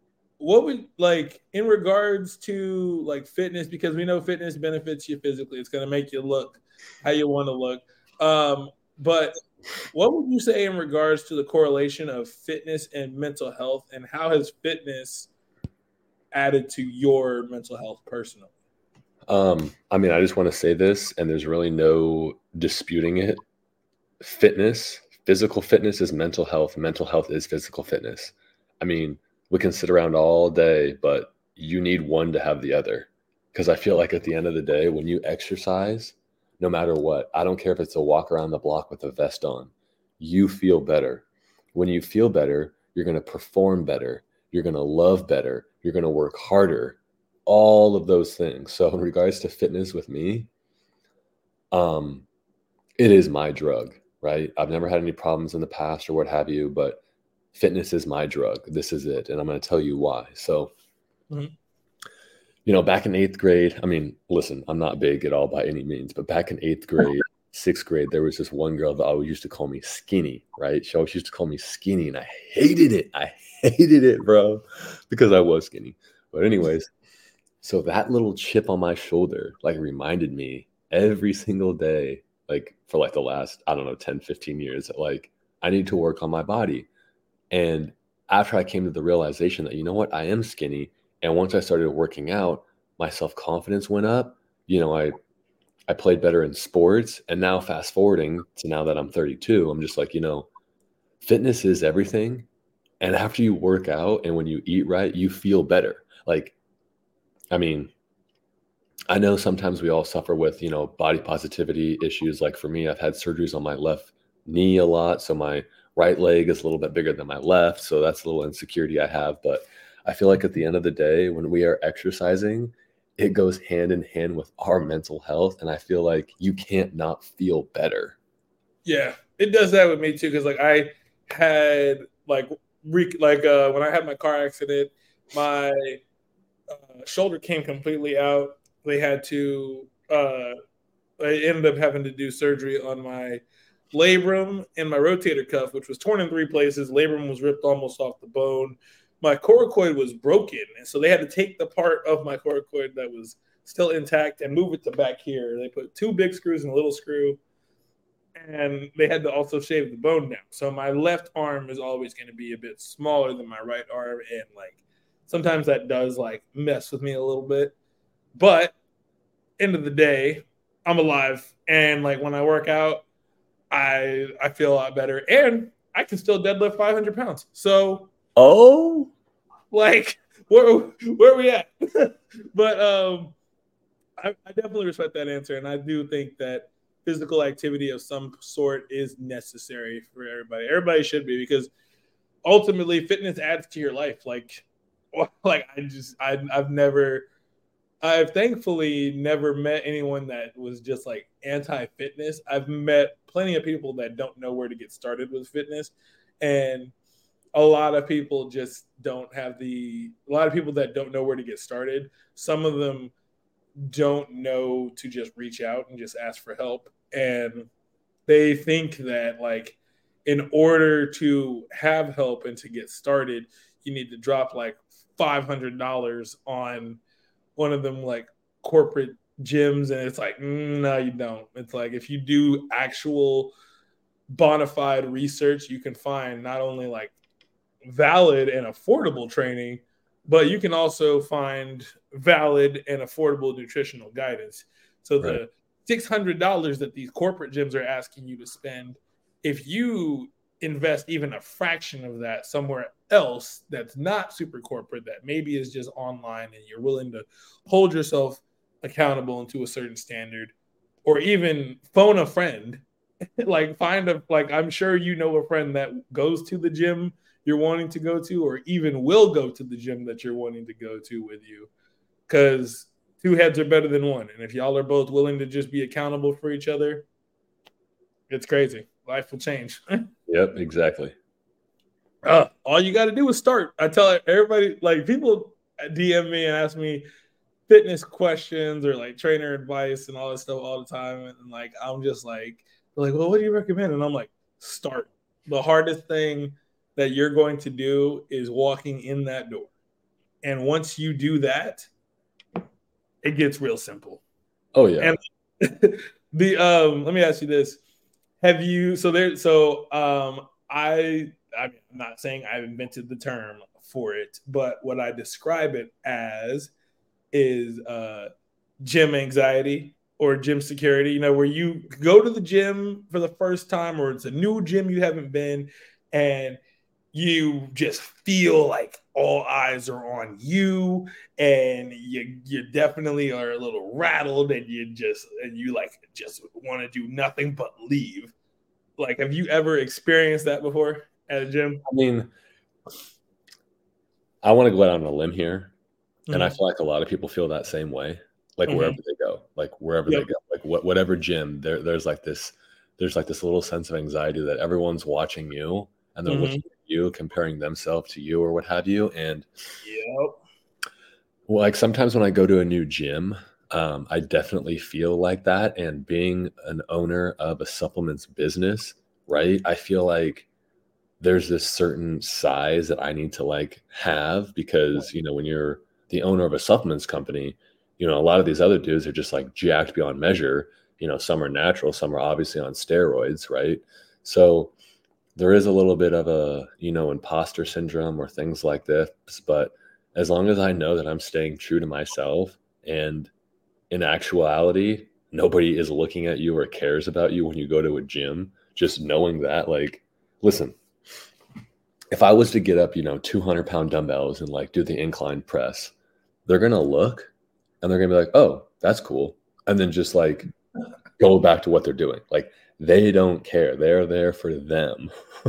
what would like in regards to like fitness, because we know fitness benefits you physically. It's going to make you look how you want to look. Um, but what would you say in regards to the correlation of fitness and mental health, and how has fitness added to your mental health personally? Um, I mean, I just want to say this, and there's really no disputing it. Fitness, physical fitness is mental health. Mental health is physical fitness. I mean, we can sit around all day, but you need one to have the other. Because I feel like at the end of the day, when you exercise, no matter what, I don't care if it's a walk around the block with a vest on, you feel better. When you feel better, you're going to perform better. You're going to love better. You're going to work harder. All of those things. So in regards to fitness with me, um, it is my drug, right? I've never had any problems in the past or what have you, but fitness is my drug. This is it. And I'm going to tell you why. So, mm-hmm. you know, back in eighth grade, I mean, listen, I'm not big at all by any means, but back in eighth grade, sixth grade, there was this one girl that always used to call me skinny, right? She always used to call me skinny, and I hated it. I hated it, bro, because I was skinny. But anyways, so that little chip on my shoulder, like, reminded me every single day, like for like the last, I don't know, ten, fifteen years, that like I need to work on my body. And after I came to the realization that, you know what, I am skinny. And once I started working out, my self-confidence went up. You know, I, I played better in sports. And now fast forwarding to now that I'm thirty-two, I'm just like, you know, fitness is everything. And after you work out and when you eat right, you feel better. Like, I mean, I know sometimes we all suffer with, you know, body positivity issues. Like for me, I've had surgeries on my left knee a lot. So my right leg is a little bit bigger than my left. So that's a little insecurity I have. But I feel like at the end of the day, when we are exercising, it goes hand in hand with our mental health. And I feel like you can't not feel better. Yeah, it does that with me too. Cause like I had like, re- like uh, when I had my car accident, my uh, shoulder came completely out. They had to, uh, I ended up having to do surgery on my labrum and my rotator cuff, which was torn in three places. Labrum was ripped almost off the bone. My coracoid was broken. And so they had to take the part of my coracoid that was still intact and move it to back here. They put two big screws and a little screw. And they had to also shave the bone down. So my left arm is always going to be a bit smaller than my right arm. And like sometimes that does like mess with me a little bit. But end of the day, I'm alive. And like when I work out, I I feel a lot better. And I can still deadlift five hundred pounds. So, oh, like, where, where are we at? But um, I, I definitely respect that answer. And I do think that physical activity of some sort is necessary for everybody. Everybody should be, because ultimately fitness adds to your life. Like, like I just, I, I've never, I've thankfully never met anyone that was just like anti-fitness. I've met plenty of people that don't know where to get started with fitness. And a lot of people just don't have the, a lot of people that don't know where to get started. Some of them don't know to just reach out and just ask for help. And they think that like, in order to have help and to get started, you need to drop like five hundred dollars on one of them like corporate gyms. And it's like, mm, no, you don't. It's like, if you do actual bona fide research, you can find not only like valid and affordable training, but you can also find valid and affordable nutritional guidance. So right. the six hundred dollars that these corporate gyms are asking you to spend, if you invest even a fraction of that somewhere else that's not super corporate, that maybe is just online, and you're willing to hold yourself accountable into a certain standard, or even phone a friend, like find a, like, I'm sure you know a friend that goes to the gym you're wanting to go to, or even will go to the gym that you're wanting to go to with you, because two heads are better than one. And if y'all are both willing to just be accountable for each other, it's crazy. Life will change. Yep, exactly. Uh, all you got to do is start. I tell everybody, like, people D M me and ask me fitness questions or like trainer advice and all this stuff all the time. And like, I'm just like, like, well, what do you recommend? And I'm like, start. The hardest thing that you're going to do is walking in that door. And once you do that, it gets real simple. Oh yeah. And the um, let me ask you this: Have you so there? So um, I I'm not saying I've invented the term for it, but what I describe it as is uh, gym anxiety or gym security. You know, where you go to the gym for the first time, or it's a new gym you haven't been, and you just feel like all eyes are on you, and you you definitely are a little rattled, and you just and you like just want to do nothing but leave. Like, have you ever experienced that before at a gym? I mean, I want to go out on a limb here, and I Mm-hmm. feel like a lot of people feel that same way. Like Mm-hmm. wherever they go, like wherever Yep. they go, like what whatever gym, there there's like this there's like this little sense of anxiety that everyone's watching you and they're Mm-hmm. looking at you, comparing themselves to you or what have you. And Yep. well, like sometimes when I go to a new gym, um, I definitely feel like that. And being an owner of a supplements business, right? I feel like there's this certain size that I need to like have because, you know, when you're the owner of a supplements company, you know, a lot of these other dudes are just like jacked beyond measure. You know, some are natural, some are obviously on steroids, right? So there is a little bit of a, you know, imposter syndrome or things like this. But as long as I know that I'm staying true to myself and in actuality, nobody is looking at you or cares about you when you go to a gym, just knowing that, like, listen, if I was to get up, you know, two hundred pound dumbbells and like do the incline press, they're going to look and they're going to be like, oh, that's cool. And then just like go back to what they're doing. Like they don't care. They're there for them.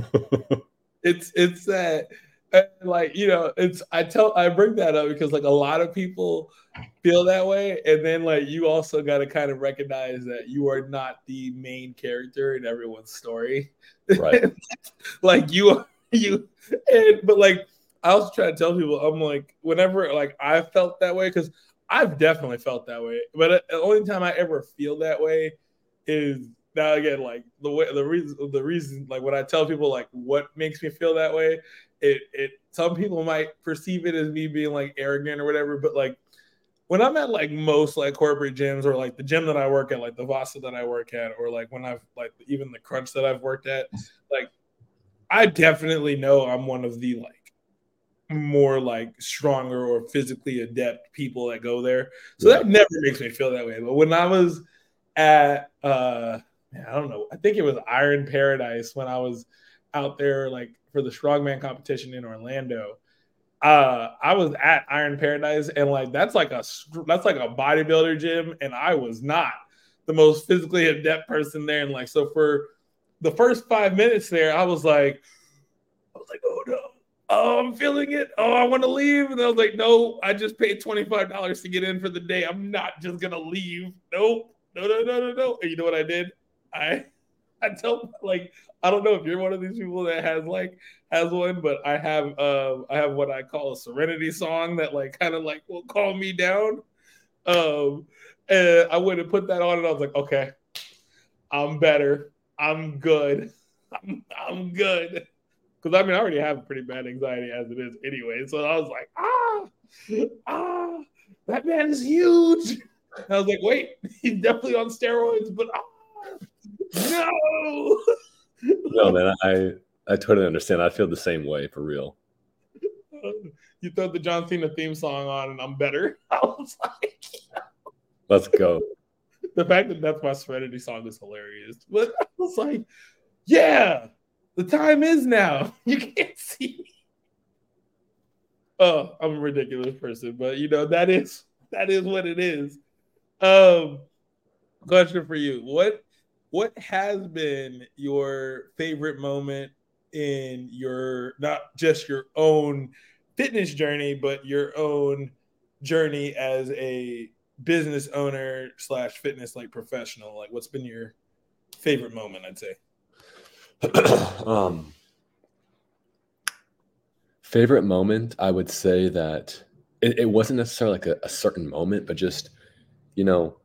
It's it's that uh, like you know it's I tell I bring that up because like a lot of people feel that way, and then like you also got to kind of recognize that you are not the main character in everyone's story. Right. Like you are you and but like I also try to tell people I'm like whenever like I felt that way because I've definitely felt that way, but the only time I ever feel that way is now again like the way the reason the reason like when I tell people like what makes me feel that way, it it some people might perceive it as me being like arrogant or whatever, but like when I'm at like most like corporate gyms or like the gym that I work at, like the Vasa that I work at, or like when I've like even the Crunch that I've worked at, like I definitely know I'm one of the like more like stronger or physically adept people that go there. So Yeah. that never makes me feel that way. But when I was at uh I don't know, I think it was Iron Paradise when I was out there like for the strongman competition in Orlando. Uh I was at Iron Paradise and like that's like a that's like a bodybuilder gym and I was not the most physically adept person there and like so for the first five minutes there I was like I was like oh no oh I'm feeling it oh I want to leave and I was like no I just paid twenty-five dollars to get in for the day I'm not just gonna leave nope no no no no no and you know what I did I I tell like I don't know if you're one of these people that has like has one, but I have uh I have what I call a serenity song that like kind of like will calm me down. Um and I went and put that on and I was like, okay, I'm better. I'm good. I'm I'm good. Because I mean I already have pretty bad anxiety as it is anyway. So I was like, ah, ah, that man is huge. And I was like, wait, he's definitely on steroids, but ah, no. No, man, I I totally understand. I feel the same way for real. You throw the John Cena theme song on and I'm better. I was like, Let's go. the fact that that's my Serenity song is hilarious. But I was like, yeah, the time is now. You can't see me. Oh, I'm a ridiculous person, but you know, that is that is what it is. Um, question for you. What what has been your favorite moment in your not just your own fitness journey, but your own journey as a business owner slash fitness like professional? Like, what's been your favorite moment? I'd say. um, favorite moment, I would say that it, it wasn't necessarily like a, a certain moment, but just you know,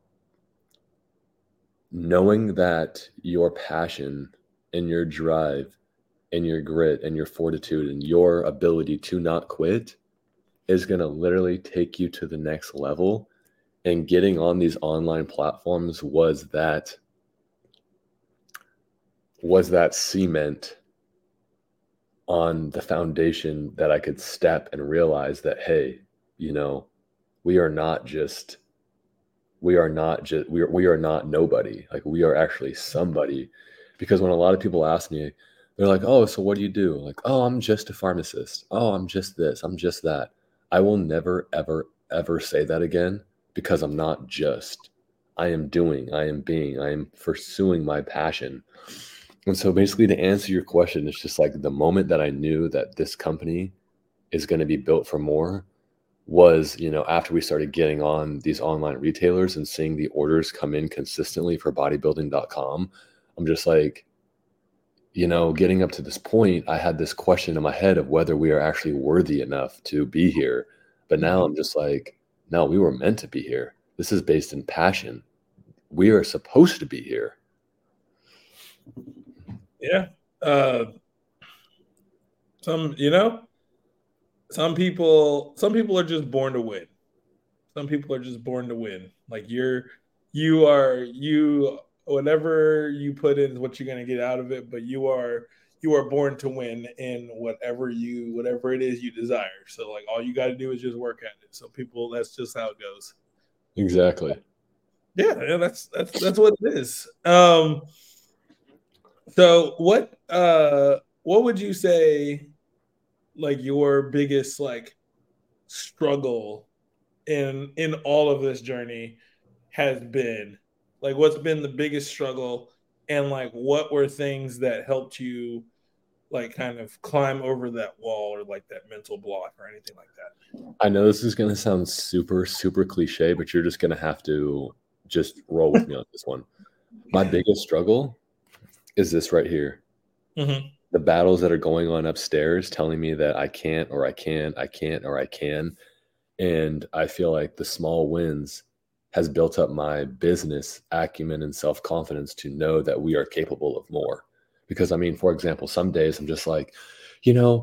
knowing that your passion and your drive and your grit and your fortitude and your ability to not quit is going to literally take you to the next level. And getting on these online platforms was that was that cement on the foundation that I could step and realize that, hey, you know, we are not just we are not just we are, we are not nobody. Like, we are actually somebody. Because when a lot of people ask me, they're like, oh, so what do you do? Like, oh, I'm just a pharmacist. Oh, I'm just this. I'm just that. I will never, ever, ever say that again, because I'm not just. I am doing, I am being, I am pursuing my passion. And so basically, to answer your question, it's just like the moment that I knew that this company is going to be built for more was, you know, after we started getting on these online retailers and seeing the orders come in consistently for bodybuilding dot com. I'm just like, you know, getting up to this point, I had this question in my head of whether we are actually worthy enough to be here. But now I'm just like, no, we were meant to be here. This is based in passion. We are supposed to be here. Yeah. Uh, some, you know, some people, some people are just born to win. Some people are just born to win. Like, you're, you are, you, whatever you put in is what you're going to get out of it. But you are, you are born to win in whatever you, whatever it is you desire. So like, all you got to do is just work at it. So people, that's just how it goes. Exactly. Yeah, yeah, that's that's that's what it is. Um, so what uh what would you say, like, your biggest like struggle in in all of this journey has been? Like, what's been the biggest struggle, and like what were things that helped you like kind of climb over that wall, or like that mental block or anything like that? I know this is going to sound super, super cliche, but you're just going to have to just roll with me on this one. My biggest struggle is this right here. Mm-hmm. The battles that are going on upstairs telling me that I can't, or I can't, I can't, or I can. And I feel like the small wins has built up my business acumen and self-confidence to know that we are capable of more. Because I mean, for example, some days I'm just like, you know,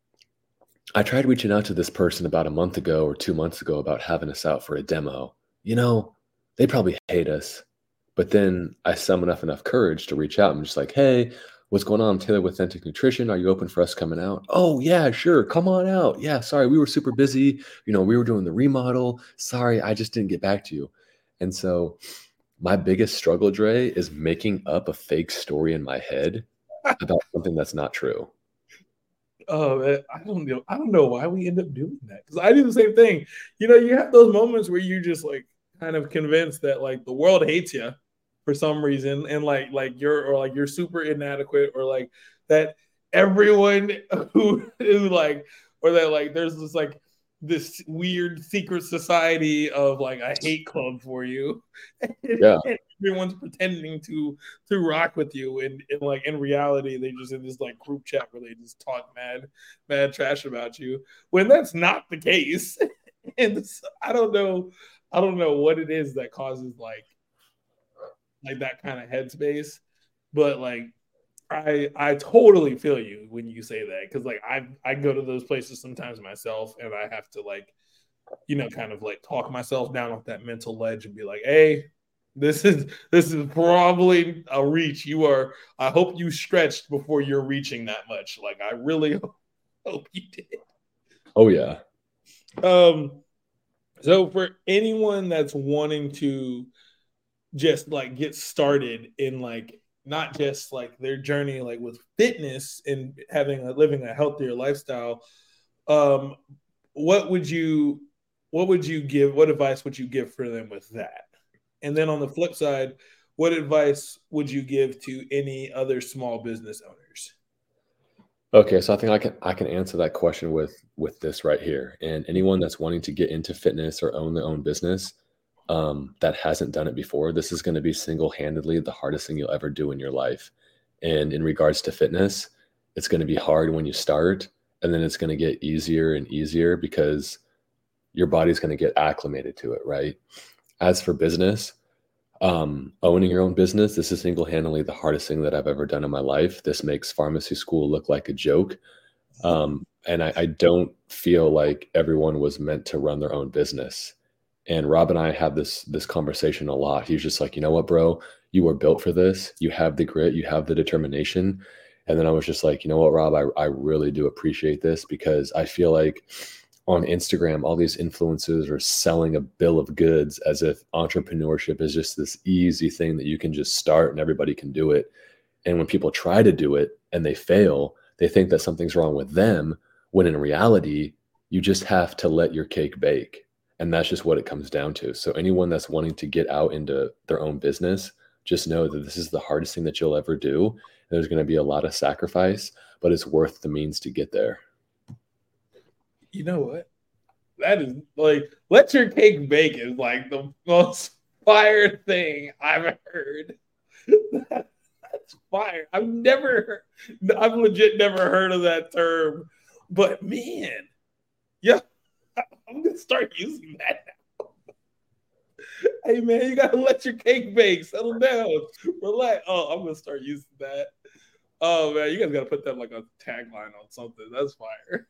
I tried reaching out to this person about a month ago or two months ago about having us out for a demo. You know, they probably hate us. But then I summon up enough courage to reach out. I'm just like, hey, what's going on? I'm Taylor with Authentic Nutrition. Are you open for us coming out? Oh, yeah, sure. Come on out. Yeah, sorry, we were super busy. You know, we were doing the remodel. Sorry, I just didn't get back to you. And so my biggest struggle, Dre, is making up a fake story in my head about something that's not true. Oh, man, I don't know. I don't know why we end up doing that, because I do the same thing. You know, you have those moments where you just like kind of convinced that like the world hates you for some reason, and like like you're or like you're super inadequate, or like that everyone who who like or that like there's this like this weird secret society of like a hate club for you. Yeah. Everyone's pretending to to rock with you, and, and like in reality they just in this like group chat where they just talk mad mad trash about you, when that's not the case. And I don't know I don't know what it is that causes like like that kind of headspace, but like I I totally feel you when you say that, because like I I go to those places sometimes myself, and I have to like, you know, kind of like talk myself down off that mental ledge and be like, hey, this is this is probably a reach. You are, I hope you stretched before you're reaching that much. Like, I really hope you did. Oh yeah. Um so for anyone that's wanting to just like get started in like not just like their journey like with fitness and having a living a healthier lifestyle, um what would you what would you give what advice would you give for them with that? And then on the flip side, what advice would you give to any other small business owners? Okay, so I think I can I can answer that question with with this right here. And anyone that's wanting to get into fitness or own their own business, um, that hasn't done it before, this is going to be single-handedly the hardest thing you'll ever do in your life. And in regards to fitness, it's going to be hard when you start, and then it's going to get easier and easier because your body's going to get acclimated to it, right? As for business, um, owning your own business, this is single-handedly the hardest thing that I've ever done in my life. This makes pharmacy school look like a joke. Um, and I, I don't feel like everyone was meant to run their own business. And Rob and I had this this conversation a lot. He was just like, you know what, bro, you were built for this. You have the grit, you have the determination. And then I was just like, you know what, Rob, I, I really do appreciate this, because I feel like on Instagram, all these influencers are selling a bill of goods as if entrepreneurship is just this easy thing that you can just start and everybody can do it. And when people try to do it and they fail, they think that something's wrong with them, when in reality, you just have to let your cake bake. And that's just what it comes down to. So anyone that's wanting to get out into their own business, just know that this is the hardest thing that you'll ever do. There's going to be a lot of sacrifice, but it's worth the means to get there. You know what? That is like, let your cake bake is like the most fire thing I've heard. That's fire. I've never, I've legit never heard of that term. But man, yeah, I'm gonna start using that now. Hey man, you gotta let your cake bake. Settle down, relax. Oh, I'm gonna start using that. Oh man, you guys gotta put that like a tagline on something. That's fire.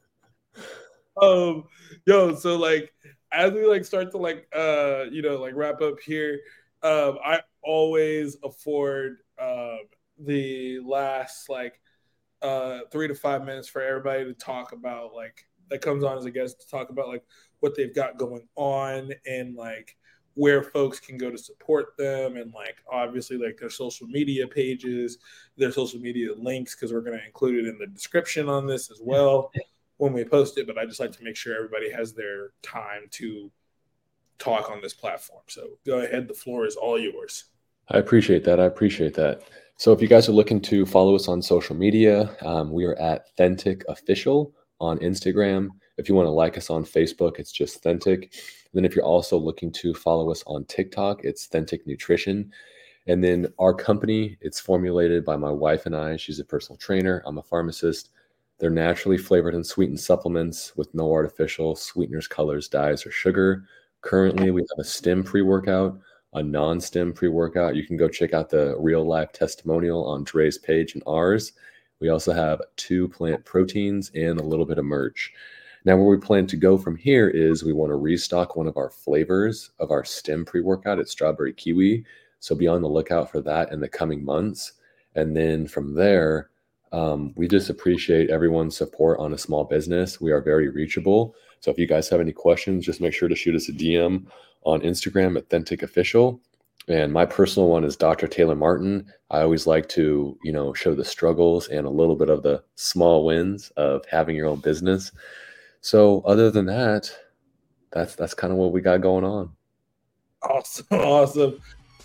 Um, yo, so like as we like start to like uh you know like wrap up here, um, I always afford um the last like uh three to five minutes for everybody to talk about like that comes on as a guest to talk about like what they've got going on and like where folks can go to support them, and like obviously like their social media pages, their social media links, because we're going to include it in the description on this as well when we post it. But I just like to make sure everybody has their time to talk on this platform. So go ahead, the floor is all yours. I appreciate that. I appreciate that. So if you guys are looking to follow us on social media, um, we are at Thentic Official on Instagram. If you want to like us on Facebook, it's just Thentic. Then if you're also looking to follow us on TikTok, it's Thentic Nutrition. And then our company, it's formulated by my wife and I. She's a personal trainer. I'm a pharmacist. They're naturally flavored and sweetened supplements with no artificial sweeteners, colors, dyes, or sugar. Currently, we have a stem pre-workout, a non-stem pre-workout. You can go check out the real life testimonial on Dre's page and ours. We also have two plant proteins and a little bit of merch. Now, where we plan to go from here is we want to restock one of our flavors of our stem pre-workout. It's strawberry kiwi. So be on the lookout for that in the coming months. And then from there, um, we just appreciate everyone's support on a small business. We are very reachable. So if you guys have any questions, just make sure to shoot us a D M on Instagram at Thentic Official. And my personal one is Doctor Taylor Martin. I always like to, you know, show the struggles and a little bit of the small wins of having your own business. So other than that, that's that's kind of what we got going on. Awesome, awesome.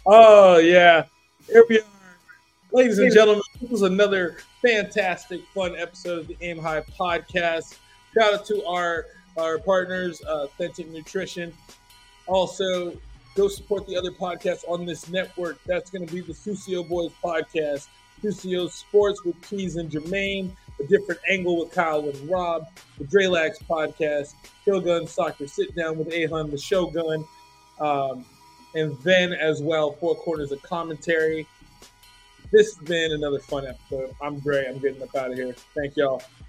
Oh yeah, here we are, ladies and gentlemen. This was another fantastic, fun episode of the Aim High podcast. Shout out to our our partners, uh, Thentic Nutrition. Also, go support the other podcasts on this network. That's going to be the Sucio Boys podcast, Sucio Sports with Keys and Jermaine, A Different Angle with Kyle and Rob, the Drelax podcast, Shogun Soccer Sit Down with Ahun the Shogun, um, and then as well, Four Corners of Commentary. This has been another fun episode. I'm Dre. I'm getting up out of here. Thank y'all.